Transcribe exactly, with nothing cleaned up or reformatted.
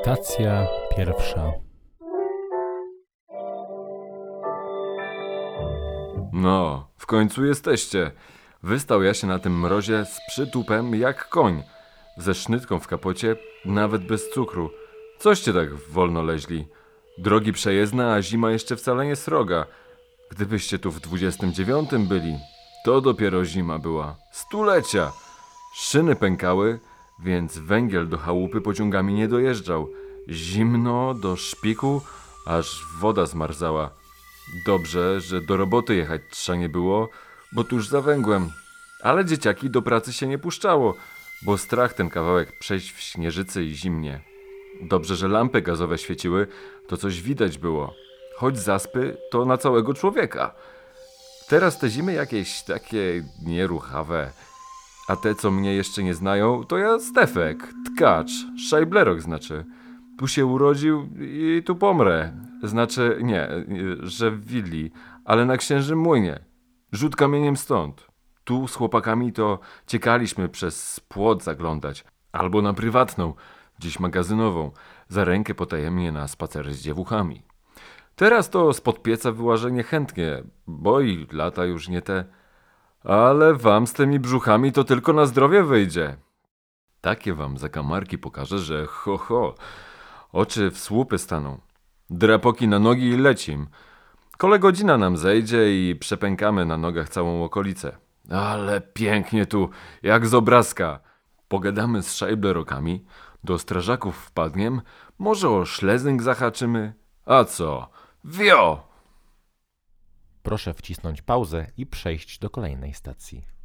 Stacja pierwsza. No, w końcu jesteście. Wystał ja się na tym mrozie z przytupem jak koń. Ze sznytką w kapocie, nawet bez cukru. Coście tak wolno leźli? Drogi przejezdne, a zima jeszcze wcale nie sroga. Gdybyście tu w dwudziestym dziewiątym byli, to dopiero zima była. Stulecia! Szyny pękały, więc węgiel do chałupy pociągami nie dojeżdżał. Zimno do szpiku, aż woda zmarzała. Dobrze, że do roboty jechać trza nie było, bo tuż za węgłem. Ale dzieciaki do pracy się nie puszczało, bo strach ten kawałek przejść w śnieżycy i zimnie. Dobrze, że lampy gazowe świeciły, to coś widać było. Choć zaspy, to na całego człowieka. Teraz te zimy jakieś takie nieruchawe. A te, co mnie jeszcze nie znają, to ja Stefek, tkacz, szajblerok znaczy. Tu się urodził i tu pomrę. Znaczy, nie, że w willi, ale na Księżym Młynie. Rzut kamieniem stąd. Tu z chłopakami to ciekaliśmy przez płot zaglądać. Albo na prywatną, gdzieś magazynową, za rękę potajemnie na spacer z dziewuchami. Teraz to spod pieca wyłażenie chętnie, bo i lata już nie te. Ale wam z tymi brzuchami to tylko na zdrowie wyjdzie. Takie wam zakamarki pokażę, że ho ho, oczy w słupy staną. Drapoki na nogi i lecim. Kole godzina nam zejdzie i przepękamy na nogach całą okolicę. Ale pięknie tu, jak z obrazka. Pogadamy z szajblerokami, do strażaków wpadniem, może o szlezing zahaczymy. A co? Wio! Proszę wcisnąć pauzę i przejść do kolejnej stacji.